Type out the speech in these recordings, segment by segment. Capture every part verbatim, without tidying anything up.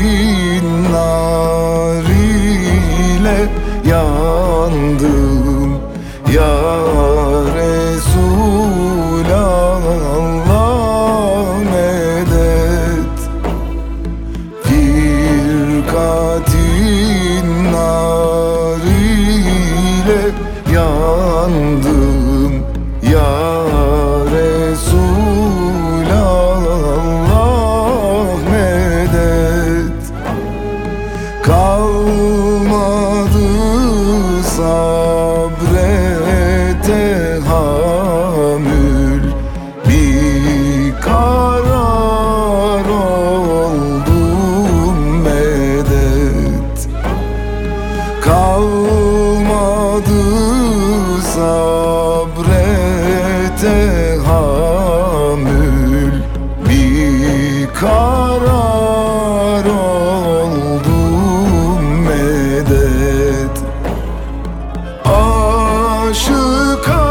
nar ile yandım ya Resulallah, medet. Firkatin nar ile yandım ya Resulallah, medet. Kalmadı sabre tehammül, bir karar oldum, medet. Kalmadı sabre tehammül, bir karar oldum, medet. Aşıka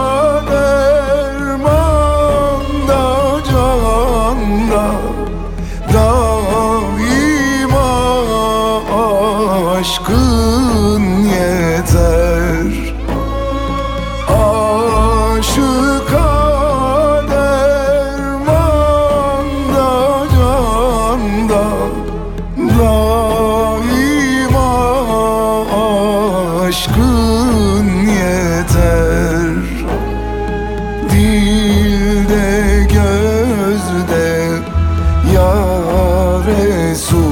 dermanda canda, daima aşkın yeter. Aşıka dermanda canda, daima aşkın yeter. Dilde gözde ya Resul